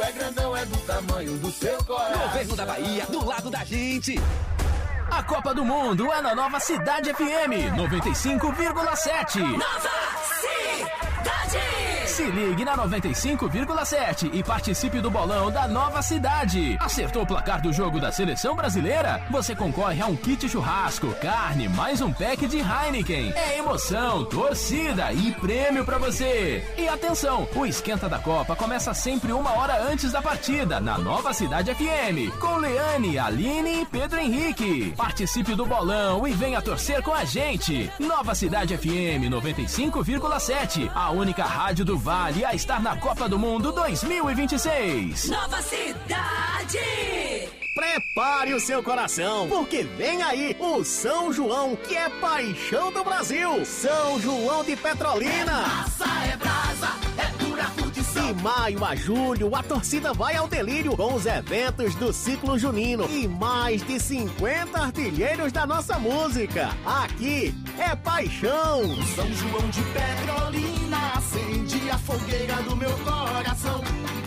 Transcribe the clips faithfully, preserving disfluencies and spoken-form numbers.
é grandão, é do tamanho do seu coração. Governo da Bahia, do lado da gente. A Copa do Mundo é na Nova Cidade F M noventa e cinco vírgula sete. Nova Cidade! Se ligue na noventa e cinco vírgula sete e participe do bolão da Nova Cidade. Acertou o placar do jogo da seleção brasileira? Você concorre a um kit churrasco, carne, mais um pack de Heineken. É emoção, torcida e prêmio pra você. E atenção, o Esquenta da Copa começa sempre uma hora antes da partida, na Nova Cidade F M, com Leane, Aline e Pedro Henrique. Participe do bolão e venha torcer com a gente. Nova Cidade F M noventa e cinco vírgula sete, a única rádio do Vale a estar na Copa do Mundo dois mil e vinte e seis. Nova Cidade! Prepare o seu coração, porque vem aí o São João, que é paixão do Brasil. São João de Petrolina. É massa, é brasa, é pura curtição. De maio a julho, a torcida vai ao delírio com os eventos do ciclo junino e mais de cinquenta artilheiros da nossa música. Aqui é paixão. São João de Petrolina acende a fogueira do meu coração.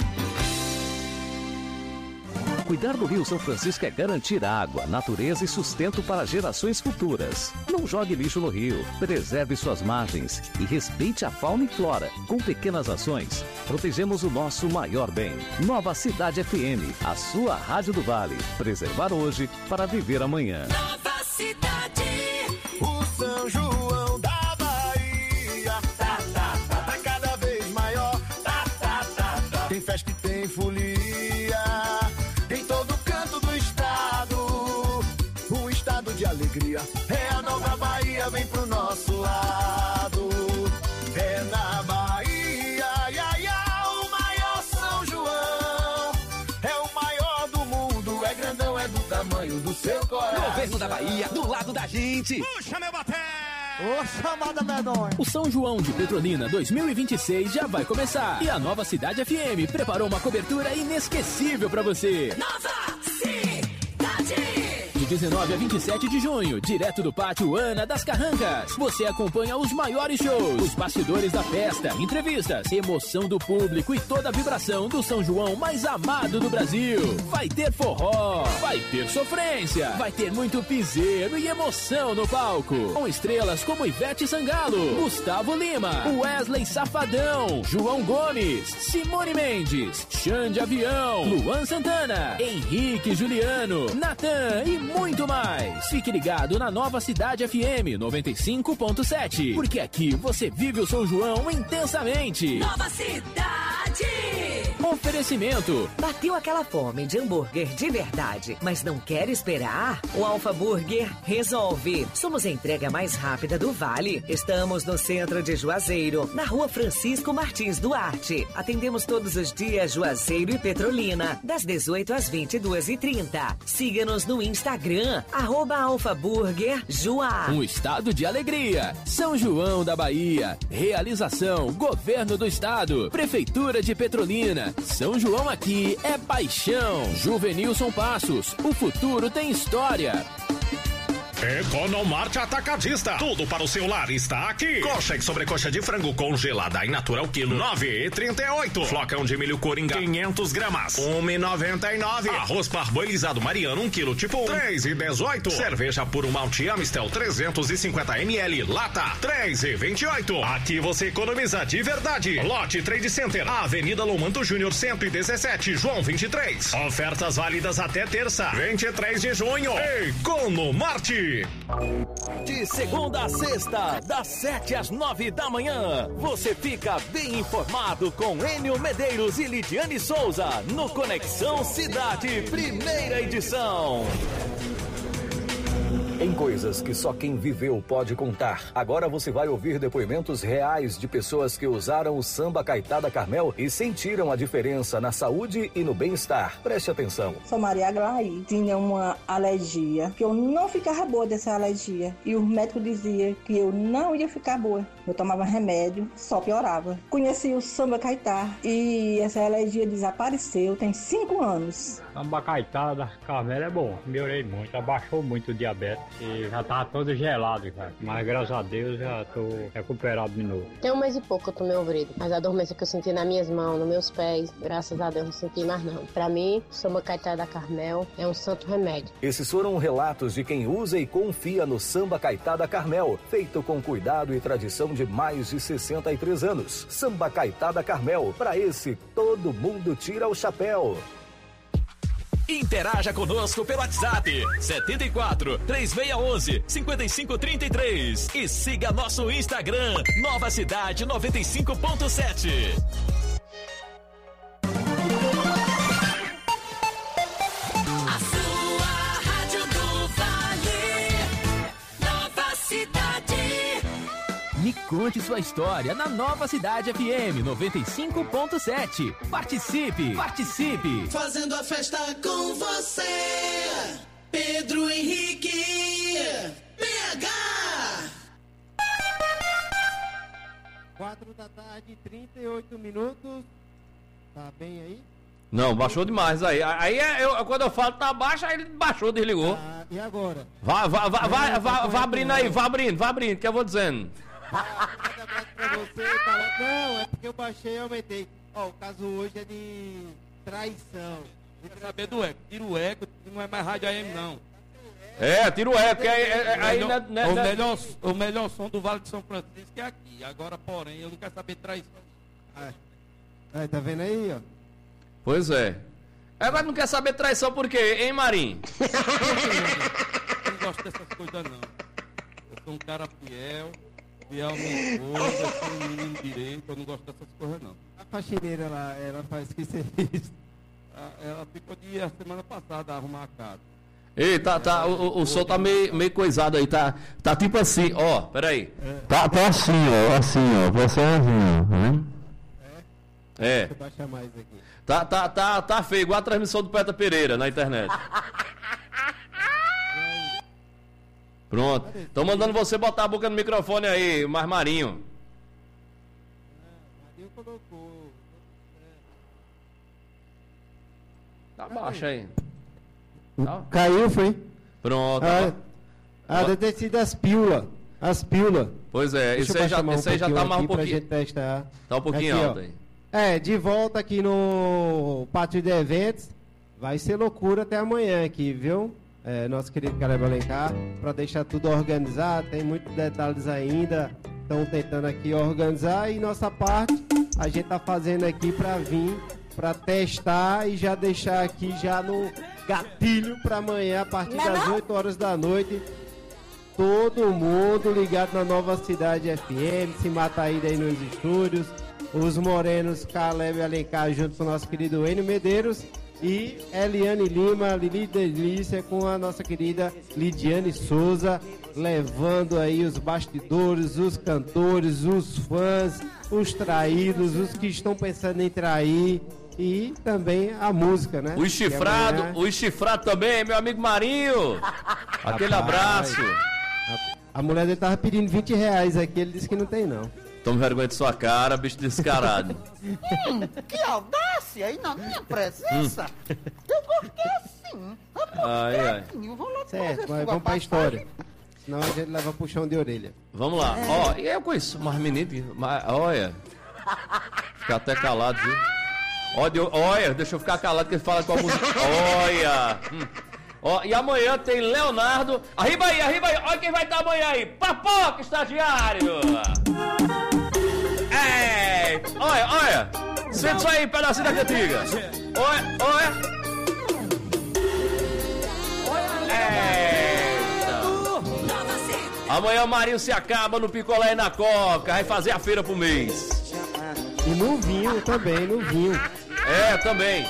Cuidar do Rio São Francisco é garantir água, natureza e sustento para gerações futuras. Não jogue lixo no rio, preserve suas margens e respeite a fauna e flora. Com pequenas ações, protegemos o nosso maior bem. Nova Cidade F M, a sua rádio do Vale. Preservar hoje para viver amanhã. Nova Cidade! O São João da Bahia tá, tá, tá, tá cada vez maior. Tá, tá, tá, tá. Tem festa e tem folia em todo canto do estado, um estado de alegria. É a Nova Bahia, vem pro nosso lado. É na Bahia, ia, ia, o maior São João. É o maior do mundo, é grandão, é do tamanho do seu coração. Governo da Bahia, do lado da gente. Puxa, meu baté! Ô, chamada medonha. O São João de Petrolina dois mil e vinte e seis já vai começar. E a Nova Cidade F M preparou uma cobertura inesquecível pra você. Nova Cidade! De dezenove a vinte e sete de junho, direto do Pátio Ana das Carrancas, você acompanha os maiores shows, os bastidores da festa, entrevistas, emoção do público e toda a vibração do São João mais amado do Brasil. Vai ter forró, vai ter sofrência, vai ter muito piseiro e emoção no palco. Com estrelas como Ivete Sangalo, Gustavo Lima, Wesley Safadão, João Gomes, Simone Mendes, Xande Avião, Luan Santana, Henrique Juliano, Natan e muito mais. Fique ligado na Nova Cidade F M noventa e cinco ponto sete, porque aqui você vive o São João intensamente. Nova Cidade! Oferecimento. Bateu aquela fome de hambúrguer de verdade, mas não quer esperar? O Alfa Burger resolve. Somos a entrega mais rápida do Vale. Estamos no centro de Juazeiro, na rua Francisco Martins Duarte. Atendemos todos os dias Juazeiro e Petrolina, das dezoito às vinte e duas e trinta. Siga-nos no Instagram, arroba Alfa Burger Juá. Um estado de alegria. São João da Bahia. Realização, Governo do Estado, Prefeitura de Petrolina. São João aqui é paixão. Juvenilson Passos, o futuro tem história. Economarte Atacadista. Tudo para o seu lar está aqui. Coxa e sobrecoxa de frango congelada in natura ao quilo nove e trinta e oito. Flocão de milho coringa quinhentos gramas um e noventa e nove. Arroz parboilizado Mariano um quilo tipo três e dezoito. Cerveja puro malte Amstel trezentos e cinquenta mililitros lata três e vinte e oito. Aqui você economiza de verdade. Lote Trade Center, Avenida Lomanto Júnior cento e dezessete, João vinte e três. Ofertas válidas até terça, vinte e três de junho. Economarte. De segunda a sexta, das sete às nove da manhã, você fica bem informado com Enio Medeiros e Lidiane Souza no Conexão Cidade, primeira edição. Em coisas que só quem viveu pode contar. Agora você vai ouvir depoimentos reais de pessoas que usaram o samba Caetada Carmel e sentiram a diferença na saúde e no bem-estar. Preste atenção. Sou Maria Aglaí, tinha uma alergia, que eu não ficava boa dessa alergia. E o médico dizia que eu não ia ficar boa. Eu tomava remédio, só piorava. Conheci o samba Caetá e essa alergia desapareceu, tem cinco anos. Samba Caetada Carmel é bom, melhorei muito, abaixou muito o diabetes. e já tava todo gelado, cara. Mas graças a Deus já tô recuperado de novo. Tem um mês e pouco que eu tomei o Vrido, mas a dormência que eu senti nas minhas mãos, nos meus pés, graças a Deus não senti mais não. Pra mim, o Samba Caetá da Carmel é um santo remédio. Esses foram relatos de quem usa e confia no Samba Caetá da Carmel, feito com cuidado e tradição de mais de sessenta e três anos. Samba Caetá da Carmel, pra esse todo mundo tira o chapéu. Interaja conosco pelo WhatsApp setenta e quatro, três seis um um, cinco cinco três três e siga nosso Instagram Nova Cidade noventa e cinco ponto sete. A sua Rádio do Vale, Nova Cidade. Me conte sua história na Nova Cidade F M noventa e cinco ponto sete. Participe, participe. Fazendo a festa com você, Pedro Henrique, B H. quatro da tarde, trinta e oito minutos. Tá bem aí? Não, baixou demais aí. Aí é, eu, quando eu falo tá baixo, aí ele baixou, desligou. Ah, e agora? Vá, vá, vá, vá, vá, vá abrindo aí, vá abrindo, vá abrindo, que eu vou dizendo. Ah, manda abraço pra você, tá lá. Não, é porque eu baixei e aumentei. Ó, o caso hoje é de traição. Quer saber do eco? Tira o eco, não é mais rádio A M não. É, tira o eco, que aí, é, aí melhor, né, o, né, melhor, o melhor som do Vale de São Francisco é aqui. Agora, porém, eu não quero saber de traição. Ah, aí, tá vendo aí, ó? Pois é. Agora não quer saber traição por quê, hein, Marinho? Eu não gosto dessas coisas, não. Eu sou um cara fiel, fiel à minha esposa, eu sou um menino direito, eu não gosto dessas coisas, não. A faxineira lá, ela faz que serviço? Ela ficou de a semana passada a arrumar a casa. Ei, tá, tá, o, o, o som tá meio, meio coisado aí, tá, tá tipo assim, ó, peraí. É. Tá, tá assim, ó, assim, ó, você assim, ó, né? É. É. Deixa eu baixar mais aqui. Tá, tá, tá, tá feio, igual a transmissão do Peta Pereira na internet. Pronto. Tô mandando você botar a boca no microfone aí, mais Marinho. Marinho colocou. Tá baixo aí. Tá. Caiu, foi? Pronto. Ah, ah deve ter sido as pílulas. As pílulas. Pois é, isso aí já, isso aí já tá mais um pouquinho. Pra gente testar. Tá um pouquinho aqui, alto ó. aí. É, de volta aqui no pátio de eventos. Vai ser loucura até amanhã aqui, viu? É, nosso querido Caleb Alencar, para deixar tudo organizado. Tem muitos detalhes ainda. Estão tentando aqui organizar. E nossa parte, a gente tá fazendo aqui para vir, para testar e já deixar aqui já no gatilho para amanhã, a partir não das não? oito horas da noite. Todo mundo ligado na Nova Cidade F M, se mata aí daí nos estúdios. Os morenos Caleb Alencar junto com o nosso querido Enio Medeiros e Eliane Lima, Lili Delícia com a nossa querida Lidiane Souza, levando aí os bastidores, os cantores, os fãs, os traídos, os que estão pensando em trair e também a música, né? O chifrado, amanhã... o chifrado também, meu amigo Marinho. Aquele Rapaz, abraço. A, a mulher dele tava pedindo vinte reais aqui, ele disse que não tem não. Tome vergonha de sua cara, bicho descarado. Hum, que audácia aí na minha presença. Hum. Eu gostei assim. Ai, ai. Certo, mas vamos pra história. Senão a gente leva puxão de orelha. Vamos lá. Ó, e eu conheço mais menino, mas, olha. Ficar até calado, viu? Olha, olha, deixa eu ficar calado que ele fala com a música. Olha. Hum. Ó, e amanhã tem Leonardo. Arriba aí, arriba aí. Olha quem vai estar amanhã aí. Papoca, estagiário. É. Olha, olha. Sente isso aí, pedacinho da cantiga. Olha, olha. Eita. Amanhã o Marinho se acaba no picolé e na coca. Vai fazer a feira pro mês. E no vinho também, no vinho. É, também.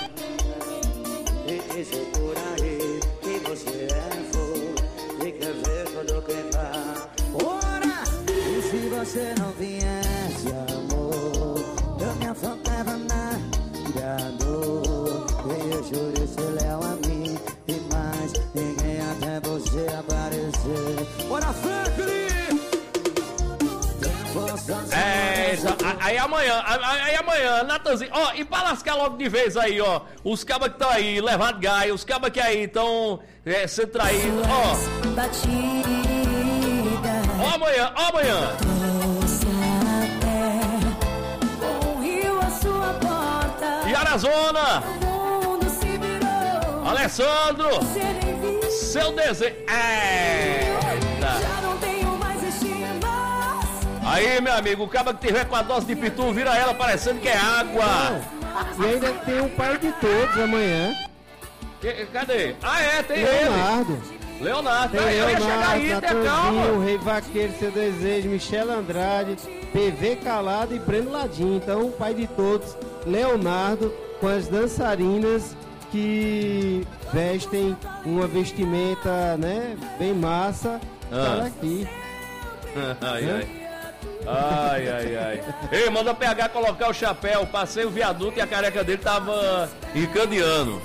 Ora, e se você não viesse, amor, eu me afogava na dor. Eu juro ser leal a mim e mais ninguém até você aparecer. Ora, Franklin! É, aí amanhã, aí, aí amanhã, Natanzinho, ó, e pra lascar logo de vez aí, ó, os cabas que estão aí, levando gai, os cabas que aí estão é, sendo traídos, ó. Ó amanhã, ó amanhã. E Arizona. Alessandro. Seu desenho. É. Aí, meu amigo, o caba que tiver com a dose de pitu, vira ela parecendo que é água. E ainda tem o pai de todos amanhã. Que, cadê? Ah, é, tem Leonardo. ele. Leonardo. Tem Aí, eu ia chegar aí, Leonardo, tenha calma. Natanzinho, Rei Vaqueiro, Seu Desejo, Michel Andrade, P V Calado e Breno Ladinho. Então, o pai de todos, Leonardo, com as dançarinas que vestem uma vestimenta, né, bem massa, Ah. para aqui. Ai, Né? ai. Ai, ai, ai. Ei, manda P H colocar o chapéu. Passei o viaduto e a careca dele tava encandeando.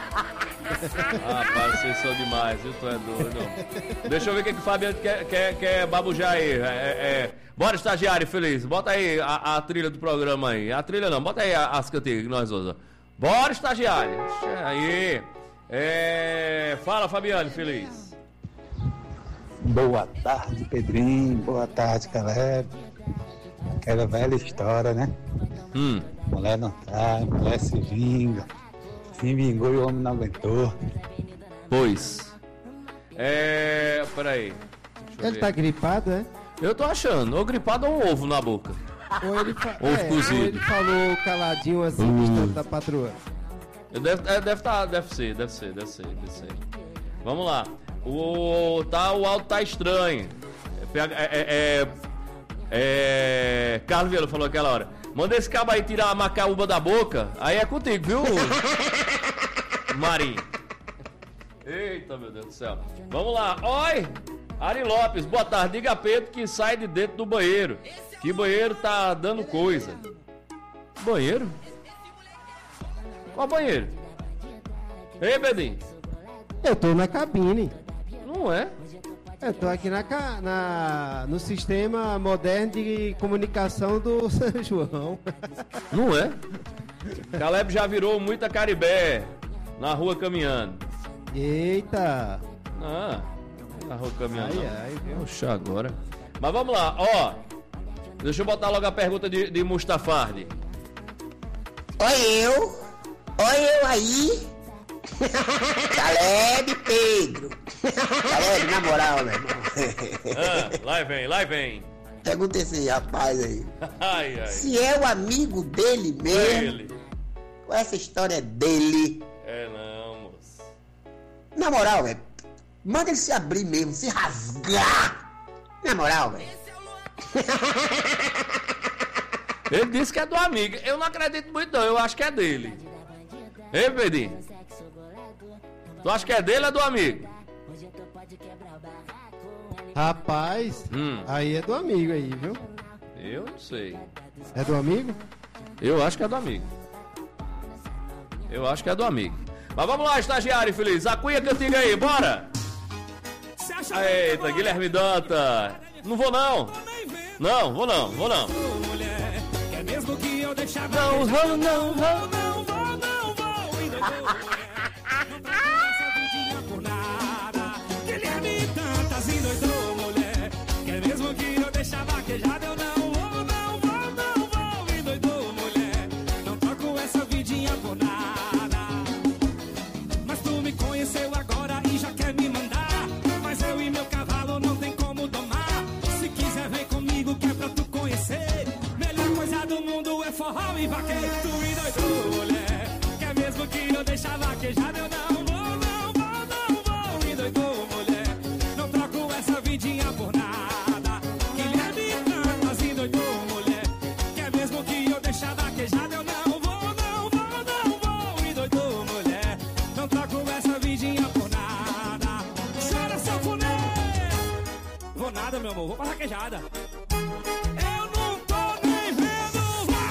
Rapaz, vocês são demais, viu? Tu é doido. Deixa eu ver o que, que o Fabiano quer, quer, quer babujar aí. É, é. Bora, estagiário feliz. Bota aí a, a trilha do programa aí. A trilha não, bota aí as cantigas que nós usamos. Bora, estagiário. Aí. É... Fala, Fabiano feliz. Boa tarde, Pedrinho. Boa tarde, Caleb. Aquela velha história, né? Hum. Mulher não trai, mulher se vinga. Se vingou e o homem não aguentou. Pois. É. Peraí. Deixa eu Ele ver. tá gripado, é? Eu tô achando. Ou gripado ou um ovo na boca. Ou ele, fa... Ovo é, cozido. ou ele falou caladinho assim, Hum. distante da patroa. Deve, é, deve, tá, deve ser, deve ser, deve ser, deve ser. Vamos lá. O, tá, o áudio tá estranho. É, é, é, é, Carlos Vieira falou aquela hora. Manda esse cabo aí tirar a macaúba da boca. Aí é contigo, viu, Marinho? Eita, meu Deus do céu. Vamos lá. Oi! Ari Lopes, boa tarde. Diga a Pedro que sai de dentro do banheiro. Que banheiro tá dando coisa. Banheiro? Qual banheiro? Ei, Bedinho. Eu tô na cabine. Não é? Eu tô aqui na, ca- na, no sistema moderno de comunicação do São João. Não é? Caleb já virou muita caribé na rua caminhando. Eita! Ah, na rua caminhando. Ai, não. ai, viu? Poxa, agora. Mas vamos lá, ó. Deixa eu botar logo a pergunta de, de Mustafardi. Oi eu, oi eu aí, Caleb Pedro. Caleb, na moral, meu irmão. Ah, lá vem, lá vem. Pergunta esse rapaz aí. Ai, ai. Se é o amigo dele mesmo, Ele. ou essa história é dele? É não, moço. Na moral, velho, manda ele se abrir mesmo, se rasgar. Na moral, velho. Ele disse que é do amigo. Eu não acredito muito não, eu acho que é dele. Ei, Pedrinho? Tu acha que é dele ou é do amigo? Rapaz, Hum. aí é do amigo aí, viu? Eu não sei. É do amigo? Eu acho que é do amigo. Eu acho que é do amigo. Mas vamos lá, estagiário feliz. A cunha cantiga aí, bora! Eita, Guilherme Danta. Não vou não. Não, vou não, vou não. É mesmo que eu deixava. Não vou, não vou. Não vou, não vou. E não vou. Não trago essa vidinha por nada. Guilherme Dantas endoidou, mulher. Que é mesmo que eu deixava vaquejada. Eu não vou, não vou, não vou. Endoidou, mulher. Não troco essa vidinha por nada. Mas tu me conheceu agora e já quer me mandar. Mas eu e meu cavalo não tem como domar. Se quiser, vem comigo que é pra tu conhecer. Melhor coisa do mundo é forró e vaqueiro. Tu me doidou, mulher. Que é mesmo que eu deixava vaquejada. Eu não vou, não vou, não vou. Me doidou, mulher. Não troco essa vidinha por nada. Guilherme Dantas me doidou, mulher. Que é mesmo que eu deixava vaquejada. Eu não vou, não vou, não vou. Me doidou, mulher. Não troco essa vidinha por nada. Chora, sanfoneiro. Vou nada, meu amor. Vou pra vaquejada. Eu não tô nem vendo.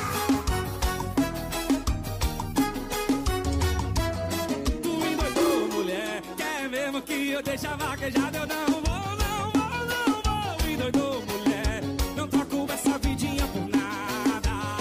Tu me doidou, mulher. Quer mesmo que eu deixe a vaquejada? Eu não vou, não vou, não vou. Me doidou, mulher. Não troco essa vidinha por nada.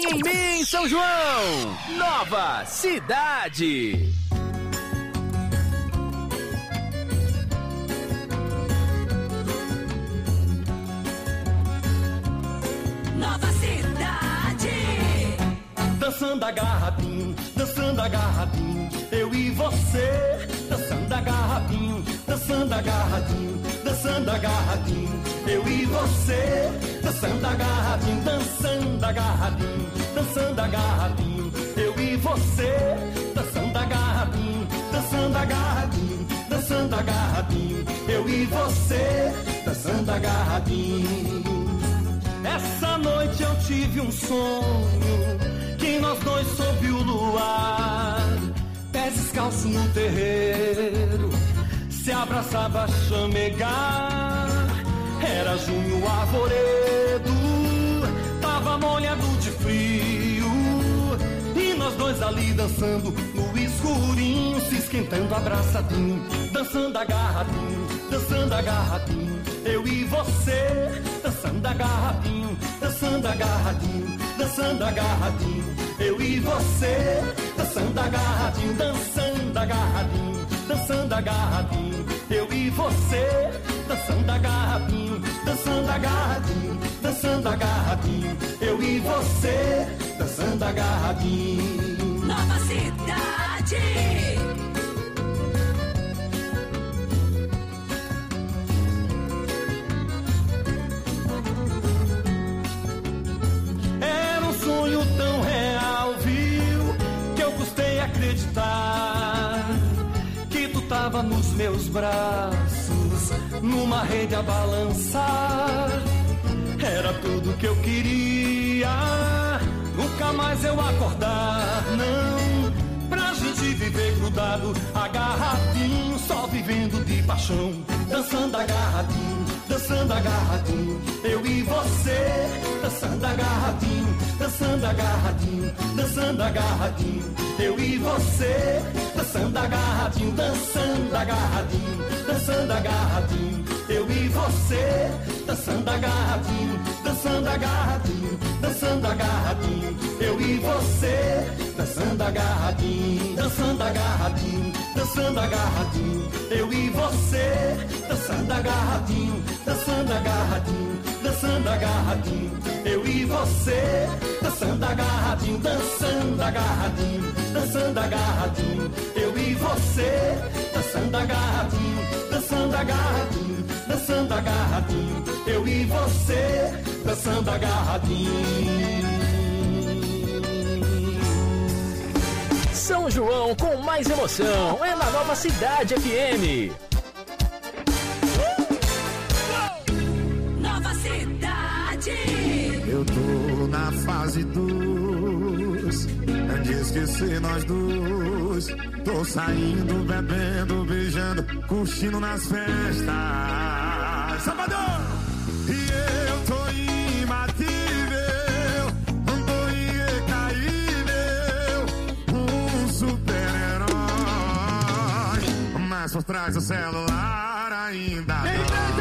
Vem em mim, São João! Nova Cidade! Nova Cidade. Dançando agarradinho, dançando agarradinho, eu e você. Dançando agarradinho, dançando agarradinho, dançando agarradinho, eu e você. Dançando agarradinho, dançando agarradinho, dançando agarradinho, eu e você. Dançando agarradinho, dançando agarradinho, dançando agarradinho, eu e você. Dançando agarradinho. Essa noite eu tive um sonho, que nós dois sob o luar, pés descalços no terreiro, se abraçava a chamegar. Era junho arvoredo, tava molhado de frio, e nós dois ali dançando no escurinho, se esquentando abraçadinho, dançando agarradinho, dançando agarradinho, eu e você. Dançando agarradinho, dançando agarradinho, dançando agarradinho, eu e você. Dançando agarradinho, dançando agarradinho, dançando agarradinho, eu e você. Dançando agarradinho, dançando agarradinho, dançando agarradinho, eu e você. Dançando agarradinho. Nova Cidade. Sonho tão real, viu, que eu custei acreditar que tu tava nos meus braços, numa rede a balançar. Era tudo que eu queria, nunca mais eu acordar, não, pra gente viver grudado, agarradinho, só vivendo de paixão. Dançando agarradinho, dançando agarradinho, eu e você. Dançando agarradinho, dançando agarradinho, dançando agarradinho, eu e você. Dançando agarradinho, dançando agarradinho, dançando agarradinho, eu e você. Dançando agarradinho, dançando agarradinho, dançando agarradinho, eu e você. Dançando agarradinho, dançando agarradinho, dançando agarradinho, eu e você. Dançando agarradinho, dançando agarradinho, dançando agarradinho, eu e você. Dançando agarradinho, dançando agarradinho, dançando agarradinho, eu e você. Dançando agarradinho, dançando agarradinho, dançando agarradinho, eu e você. Dançando agarradinho. São João com mais emoção é na Nova Cidade F M. Nova Cidade. Eu tô na fase dos de esquecer nós dois. Tô saindo, bebendo, beijando, curtindo nas festas. Salvador! E eu tô imbatível, tô incaível, um super-herói. Mas por trás do celular ainda dói.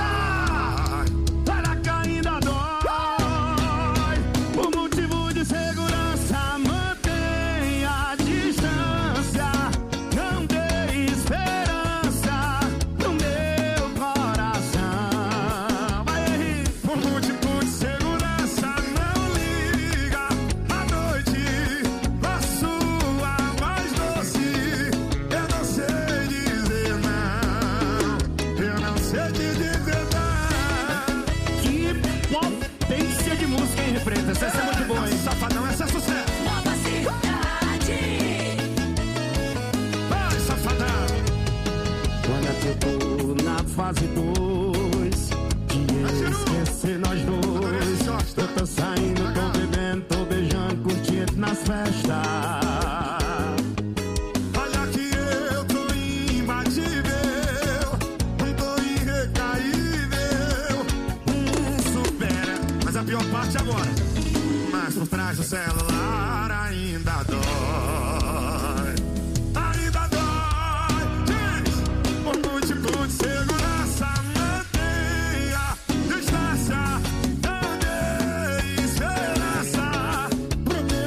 Para cá ainda dói. Por motivo de segurança, mantém a distância. Não dê esperança no meu coração. Vai, por motivo de segurança, não liga à noite com a sua voz doce. Eu não sei dizer não. Eu não sei te dizer não. Que potência de música, hein, Represa? Essa é muito boa, hein? Safadão, essa é sucesso. Nova Cidade. Vai, safadão. Quando eu tô na fase dois, de esquecer nós dois. Eu tô saindo, tô bebendo, tô beijando, curtindo nas festas. Olha que eu tô imbatível, tô irrecaível, um super. Mas a pior parte agora. Mas por trás do celular ainda dói. Ainda dói. Diz, por motivo de segurança, mantenha distância. Não dê esperança pro meu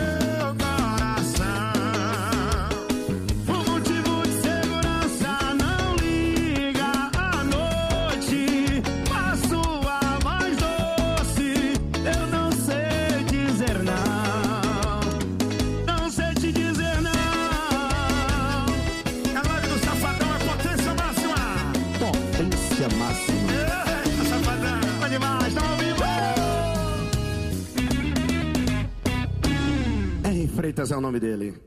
Freitas é o nome dele.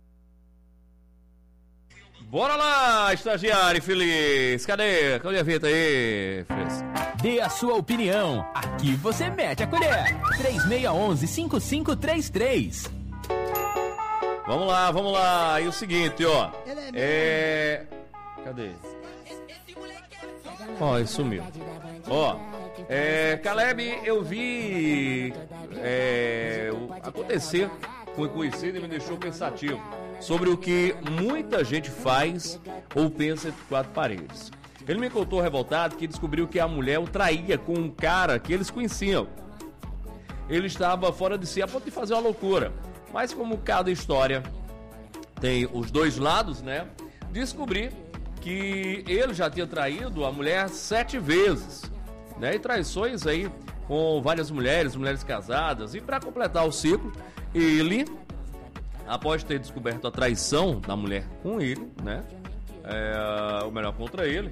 Bora lá, estagiário feliz. Cadê? Cadê a vinheta aí, Feliz? Dê a sua opinião. Aqui você mete a colher. três seis um um, cinco cinco três três. Vamos lá, vamos lá. E o seguinte, ó. É... Cadê? Ó, ele sumiu. Ó, é... Caleb, eu vi é... acontecer com o conhecido e me deixou pensativo sobre o que muita gente faz ou pensa entre quatro paredes. Ele me contou revoltado que descobriu que a mulher o traía com um cara que eles conheciam. Ele estava fora de si a ponto de fazer uma loucura. Mas como cada história tem os dois lados, né? Descobri que ele já tinha traído a mulher sete vezes, né? E traições aí com várias mulheres, mulheres casadas. E para completar o ciclo, ele, após ter descoberto a traição da mulher com ele, né? É, ou melhor, contra ele,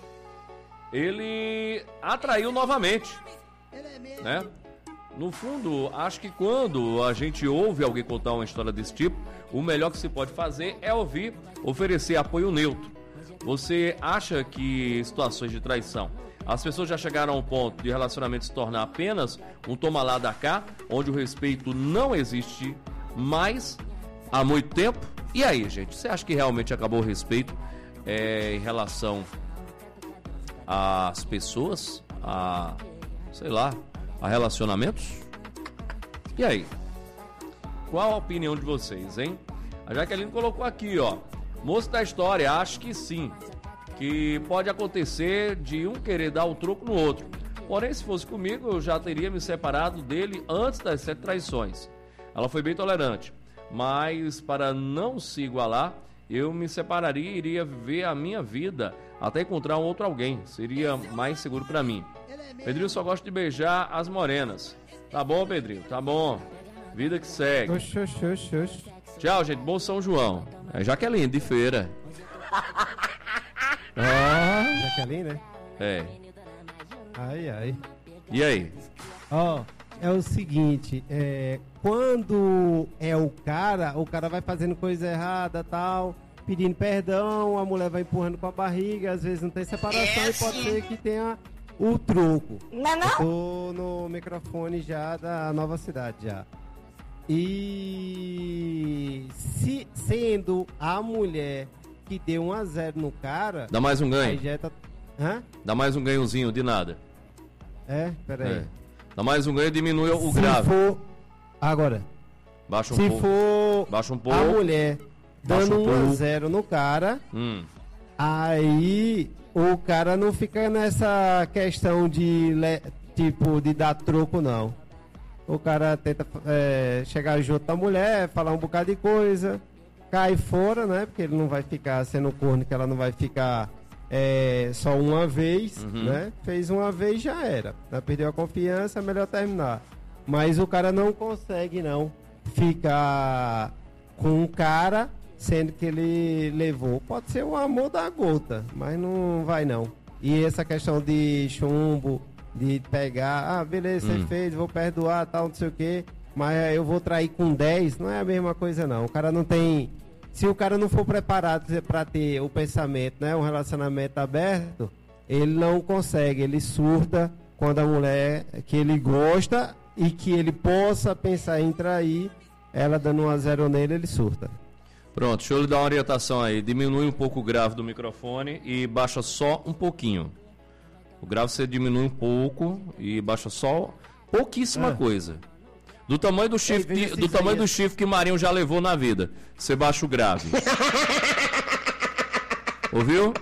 ele atraiu novamente, né? No fundo, acho que quando a gente ouve alguém contar uma história desse tipo, o melhor que se pode fazer é ouvir, oferecer apoio neutro. Você acha que situações de traição, as pessoas já chegaram ao ponto de relacionamento se tornar apenas um toma lá da cá, onde o respeito não existe mais há muito tempo? E aí, gente, você acha que realmente acabou o respeito é, em relação às pessoas, a, sei lá, a relacionamentos? E aí? Qual a opinião de vocês, hein? A Jaqueline colocou aqui, ó. Moço da história, acho que sim. Que pode acontecer de um querer dar o troco no outro. Porém, se fosse comigo, eu já teria me separado dele antes das sete traições. Ela foi bem tolerante. Mas, para não se igualar, eu me separaria e iria viver a minha vida até encontrar um outro alguém. Seria mais seguro para mim. Pedrinho só gosta de beijar as morenas. Tá bom, Pedrinho? Tá bom. Vida que segue. Oxi, oxi, oxi, oxi. Tchau, gente. Bom São João. É Jaqueline, de feira. Ah, Jaqueline, né? É. Ai, ai. E aí? Ó, é o seguinte, é, quando é o cara, o cara vai fazendo coisa errada, tal, pedindo perdão, a mulher vai empurrando com a barriga, às vezes não tem separação é, e pode ser que tenha o troco. Não, não? Eu tô no microfone já da Nova Cidade já. E se sendo a mulher que deu um a zero no cara... Dá mais um ganho. Aí já tá... Hã? Dá mais um ganhozinho de nada. É, peraí. É. Dá mais um ganho e diminui o se grave. For... Agora. Baixa um se pouco. for Baixa um pouco. a mulher dando um, um a zero no cara, hum. aí o cara não fica nessa questão de tipo de dar troco, não. O cara tenta é, chegar junto da mulher, falar um bocado de coisa, cai fora, né? Porque ele não vai ficar sendo corno, que ela não vai ficar é, só uma vez, uhum. né? Fez uma vez, já era. Ela perdeu a confiança, é melhor terminar. Mas o cara não consegue, não, ficar com um cara, sendo que ele levou. Pode ser o amor da gota, mas não vai, não. E essa questão de chumbo, de pegar, ah, beleza, você hum. fez, vou perdoar, tal, não sei o quê, mas eu vou trair com dez, não é a mesma coisa, não. O cara não tem... Se o cara não for preparado para ter o pensamento, né, um relacionamento aberto, ele não consegue, ele surta quando a mulher que ele gosta e que ele possa pensar em trair, ela dando um a zero nele, ele surta. Pronto, deixa eu lhe dar uma orientação aí. Diminui um pouco o grave do microfone e baixa só um pouquinho. O grave você diminui um pouco e baixa só pouquíssima ah. coisa. Do tamanho do chifre, Ei, do tamanho do chifre que Marinho já levou na vida. Você baixa o grave. Ouviu?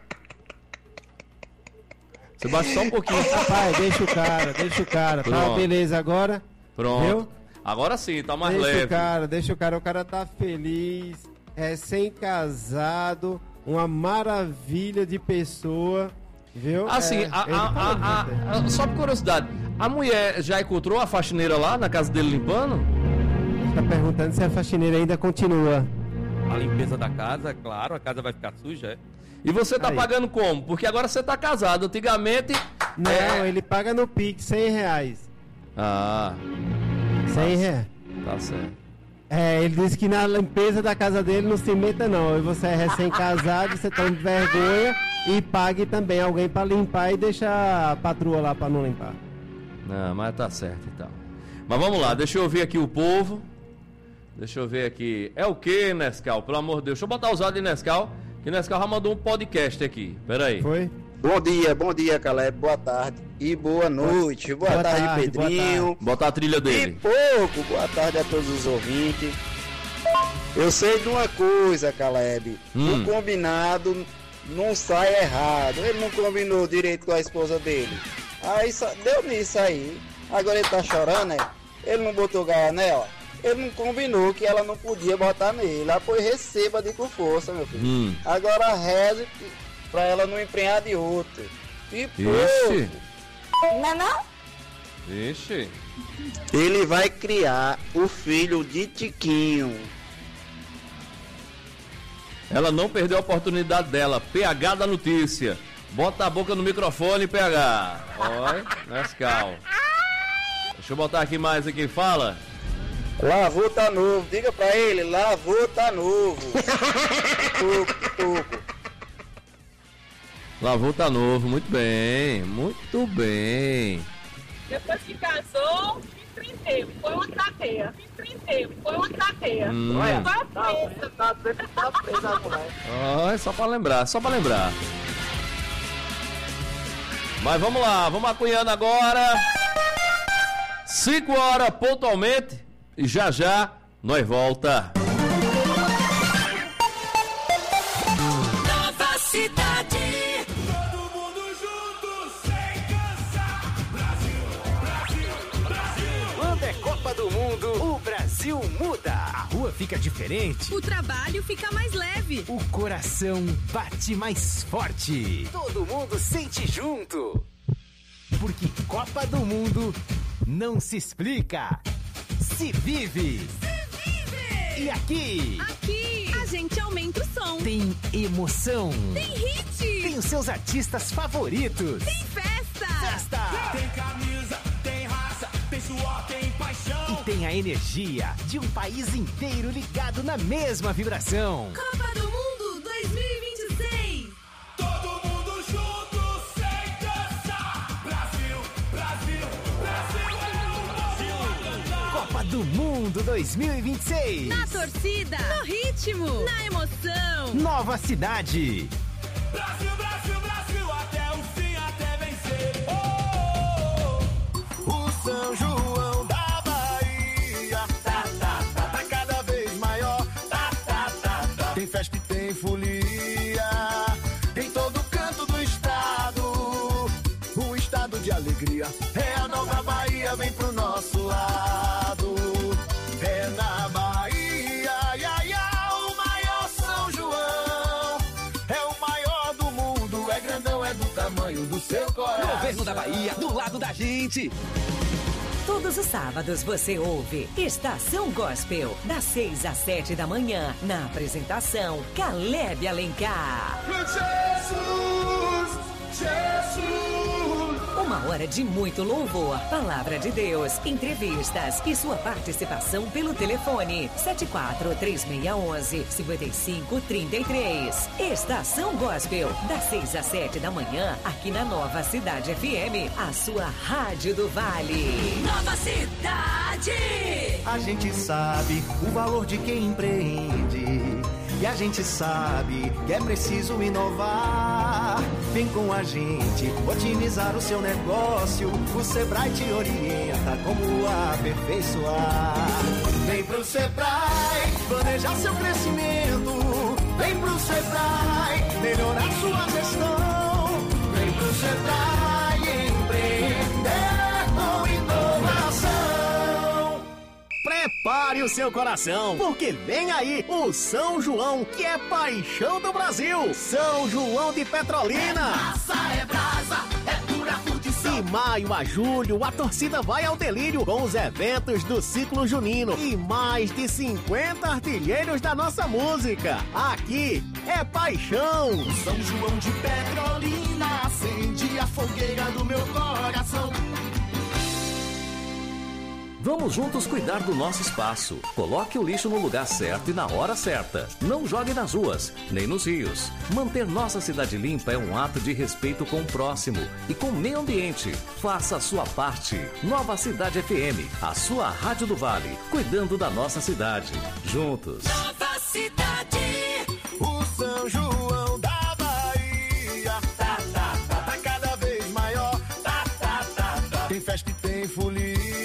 Você baixa só um pouquinho. Pai, deixa o cara, deixa o cara. Pronto. Tá, beleza, agora. Pronto. Viu? Agora sim, tá mais deixa leve. Deixa o cara, deixa o cara. O cara tá feliz, é sem casado, uma maravilha de pessoa. Viu? Assim, é, a, a, a, a, só por curiosidade, a mulher já encontrou a faxineira lá na casa dele limpando? Tá perguntando se a faxineira ainda continua. A limpeza da casa, claro, a casa vai ficar suja, é? E você tá Aí. pagando como? Porque agora você tá casado, antigamente... Não, é... ele paga no Pix, cem reais. Ah... cem reais. Tá certo. É, ele disse que na limpeza da casa dele não se meta não. E você é recém-casado, você toma vergonha e pague também alguém pra limpar e deixa a patroa lá pra não limpar. Não, mas tá certo então. Mas vamos lá, deixa eu ver aqui o povo. Deixa eu ver aqui. É o que, Nescau? Pelo amor de Deus. Deixa eu botar o áudio de Nescau, que Nescau já mandou um podcast aqui. Pera aí. Foi? Bom dia, bom dia, Caleb. Boa tarde e boa noite. Boa, boa tarde, tarde, Pedrinho. Boa tarde. Botar a trilha dele. E pouco. Boa tarde a todos os ouvintes. Eu sei de uma coisa, Caleb. Hum. O combinado não sai errado. Ele não combinou direito com a esposa dele. Aí deu nisso aí. Agora ele tá chorando, né? Ele não botou garra nela. Ele não combinou que ela não podia botar nele. Ela foi receba de com força, meu filho. Hum. Agora reze pra ela não emprenhar de outro. E Ixi. Não é não? Ixi. Ele vai criar o filho de Tiquinho. Ela não perdeu a oportunidade dela. P H da notícia. Bota a boca no microfone, P H. Oi, Nescau. Deixa eu botar aqui mais aqui. Fala. Lavô tá novo. Diga pra ele, lavô tá novo. Tuco, tuco. Lavô tá novo, muito bem, muito bem. Depois que casou, se empreendeu, foi uma cadeia, se empreendeu, foi uma cadeia. Hum. Olha, tá presa, tá presa, tá presa, mulher. Olha, só pra lembrar, só pra lembrar. Mas vamos lá, vamos acunhando agora. cinco horas pontualmente e já já nós volta. Nova cidade. Do mundo, o Brasil muda. A rua fica diferente. O trabalho fica mais leve. O coração bate mais forte. Todo mundo sente junto. Porque Copa do Mundo não se explica, se vive. Se vive. E aqui? Aqui a gente aumenta o som. Tem emoção. Tem hit. Tem os seus artistas favoritos. Tem festa. Festa. Tem camisa, tem raça, tem suor, tem paixão. E tem a energia de um país inteiro ligado na mesma vibração. Copa do Mundo dois mil e vinte e seis. Todo mundo junto, sem dançar. Brasil, Brasil, Brasil é o Brasil. Copa do Mundo dois mil e vinte e seis. Na torcida, no ritmo, na emoção. Nova cidade. Brasil, Brasil, Brasil, até o fim, até vencer. Oh, oh, oh. O São João da Bahia tá, tá, tá, tá cada vez maior. Tá, tá, tá, tá. Tem festa e tem folia em todo canto do estado. Um estado de alegria. É a nova Bahia, vem pro nosso lado. É na Bahia, ia, ia, o maior São João. É o maior do mundo, é grandão, é do tamanho do seu coração. Governo da Bahia, do lado da gente. Todos os sábados você ouve Estação Gospel, das seis às sete da manhã, na apresentação Caleb Alencar. Jesus, Jesus. Uma hora de muito louvor, palavra de Deus, entrevistas e sua participação pelo telefone sete quatro três seis um um cinco cinco três três. Estação Gospel, das seis às sete da manhã, aqui na Nova Cidade F M, a sua rádio do Vale. Nova Cidade. A gente sabe o valor de quem empreende. E a gente sabe que é preciso inovar. Vem com a gente otimizar o seu negócio. O Sebrae te orienta como aperfeiçoar. Vem pro Sebrae planejar seu crescimento. Vem pro Sebrae melhorar sua gestão. Vem pro Sebrae empreender com inovação. Prepare o seu coração, porque vem aí o São João, que é paixão do Brasil. São João de Petrolina. É massa, é brasa, é pura curtição. De maio a julho, a torcida vai ao delírio com os eventos do ciclo junino e mais de cinquenta artilheiros da nossa música. Aqui é paixão. São João de Petrolina acende a fogueira do meu coração. Vamos juntos cuidar do nosso espaço. Coloque o lixo no lugar certo e na hora certa. Não jogue nas ruas, nem nos rios. Manter nossa cidade limpa é um ato de respeito com o próximo e com o meio ambiente. Faça a sua parte. Nova Cidade F M, a sua Rádio do Vale, cuidando da nossa cidade. Juntos. Nova Cidade. O São João da Bahia tá, tá, tá, tá cada vez maior. Tá, tá, tá, tá. Tem festa e tem folia